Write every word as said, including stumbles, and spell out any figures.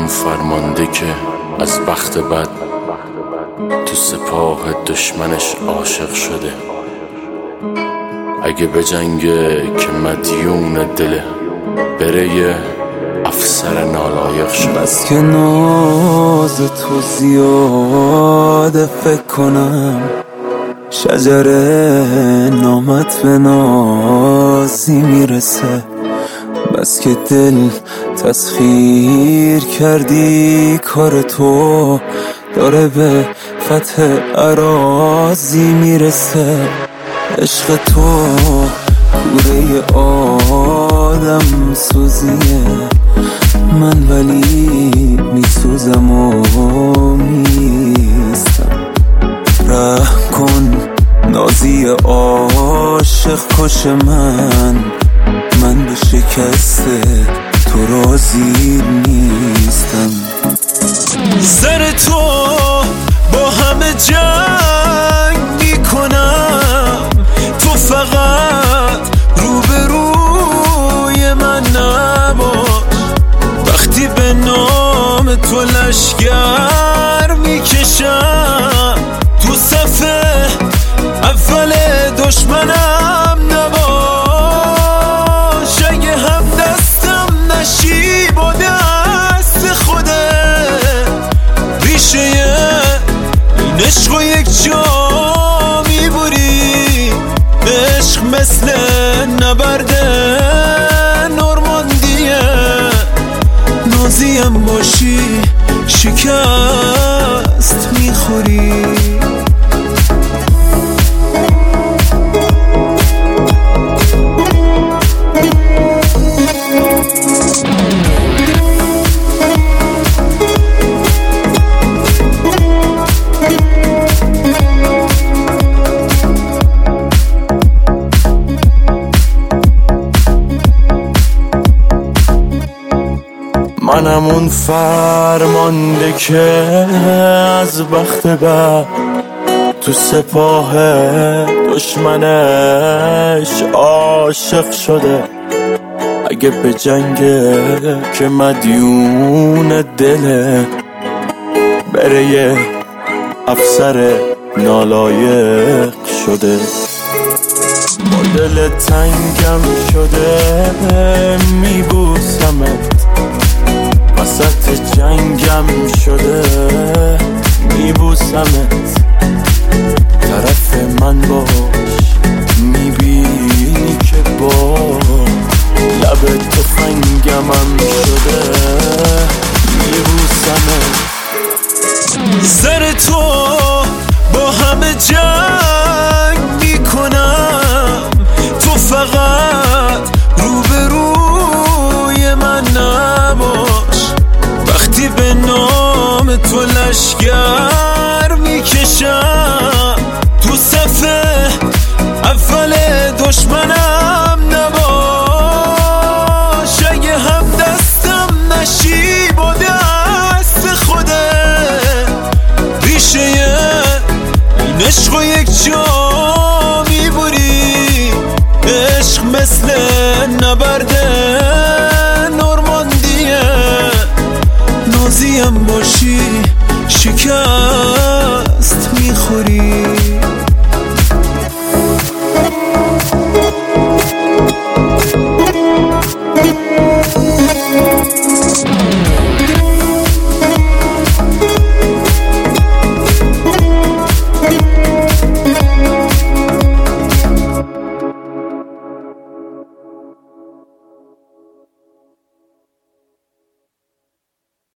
اون فرمانده که از بخت بد تو سپاه دشمنش عاشق شده. اگه بجنگه که مدیون دله، بره یه افسر نالایق شده. بس که ناز تو زیاده فکر کنم شجر نامت به نازی میرسه. بس که دل تسخیر کردی کار تو داره به فتح اراضی میرسه. عشق تو کوره آدم سوزیه، من ولی میسوزم و میستم. رحم کن نازی عاشق کش من، من به شکست تو راضی نیستم. سر تو با همه جنگ میکنم، تو فقط روبروی من نباش. وقتی به نام تو لشگر میکشم، تو صفحه اول دشمنم نباش. اگه هم دستم نشی با دست خوده، ریشه این عشق و یک جا میبری. عشق مثل نبرد نورماندیه، نازیم باشی شکست میخوری. منم اون فرمانده که از بخت بد تو سپاه دشمنش عاشق شده. اگه به جنگه که مدیون دله، بره یه افسر نالایق شده. با دل تنگم شده میبوسمت، وسط جنگم شده میبوسمت. طرف من باش میبینی که با لب تفنگمم شده میبوسمت. سر تو با همه جنگ میکنم، تو فقط روبروی من نباش. وقتی به نام تو لشگر میکشم، تو صفحه اول دشمنم نباش. اگه هم دستم نشی با دست خوده، ریشه این عشق و یک جا میبری. عشق مثل نبرد نورماندیه، نازیم باشی